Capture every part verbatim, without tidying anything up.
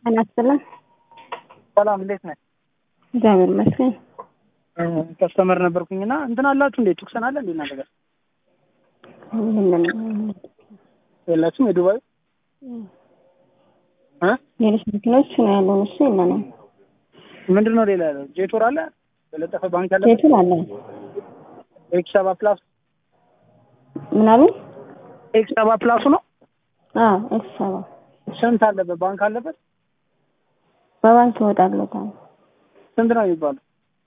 ተናስተላል ሰላም እንዴት ነህ? እግዚአብሔር ይመስገን። ከስተመር ነበርኩኝና እንትን አላችሁ እንዴ? ቱክሰን አለ እንዴ እናንተ ጋር? ምንም የላችሁም? የዱባይ እ ሌሎች መኪኖች ነው ያለው እሱ የለንም። ምንድነው ሌላ ያለው? ጄቶር አለ የለጠፈ ባንክ አለ? ጄቶር አለ። ኤክስ ሰባ ፕላስ ምናምን ኤክስ ሰባ ፕላሱ ነው? አዎ ኤክስ ሰባ ስንት አለበት? ባንክ አለበት? በባንክ ይወጣለታል። ስንት ነው የሚባለው?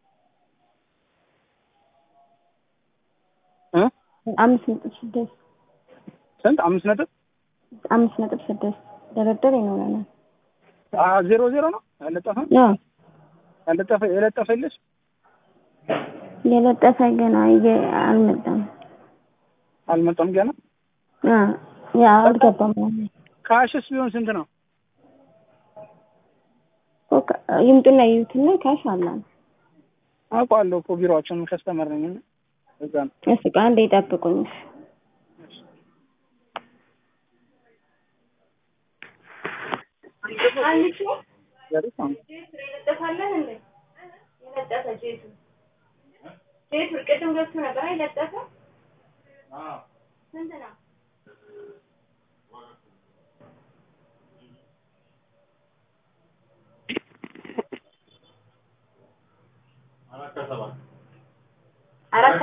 እ አምስት ነጥብ ስድስት ስንት? አምስት ነጥብ አምስት ነጥብ ስድስት ደረደር ይኖረናል። አ ዜሮ ዜሮ ነው ያለጠፈ? አዎ ያለጠፈ የለጠፈ የለሽ? የለጠፈ ገና አልመጣም። አልመጣም ገና? አ ያ አልገባም። ካሽስ ቢሆን ስንት ነው? ኦኬ ይምጡና ይዩትና ካሽ አለን። አውቃለሁ እኮ ቢሮአቸውን ከስተመር ነኝ እና እዛ ነው። እሺ አንዴ ይጠብቁኝ። አንቺ ያሪፋም ይለጠፋለን እንዴ? ይለጠፋ ጄቱ ጄቱ ቅድም ገብቶ ነበር አይለጠፋ? አዎ ስንት ነው? አራት ከሰባ አራት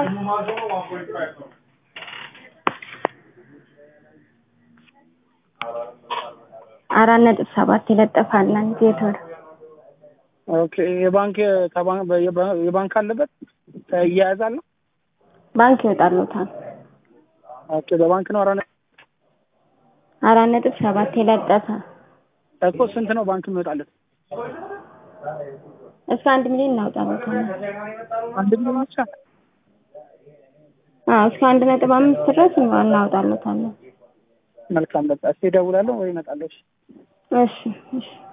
አራት ነጥብ ሰባት ይለጠፋለን ጄቶር። ኦኬ የባንክ ከባንክ የባንክ አለበት ያያዛል ነው? ባንክ ይወጣሉታል። ኦኬ በባንክ ነው አራት አራት ነጥብ ሰባት የለጠፈ እኮ ስንት ነው ባንክ የሚወጣለት? እስከ አንድ ሚሊዮን እናውጣለን። አንድ ሚሊዮን ብቻ? አዎ እስከ አንድ ነጥብ አምስት ድረስ እናውጣለን። መልካም በቃ እስኪ እደውላለሁ ወይ እመጣለሁ። እሺ እሺ